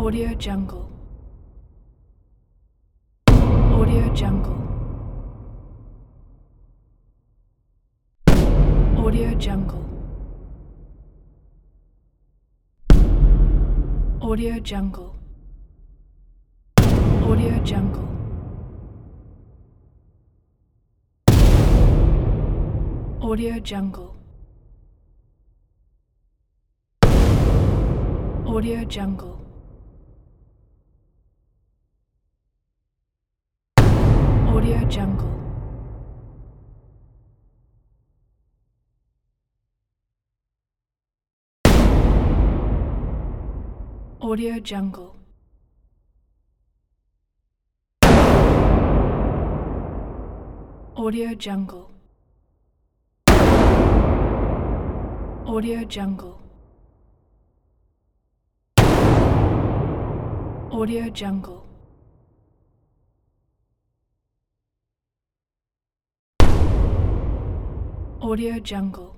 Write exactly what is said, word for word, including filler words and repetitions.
Audio Jungle. Audio Jungle. Audio Jungle. Audio Jungle. Audio Jungle. Audio Jungle. Audio Jungle. Audio Jungle. Audio Jungle. Audio Jungle. Audio Jungle. Audio Jungle. Audio Jungle.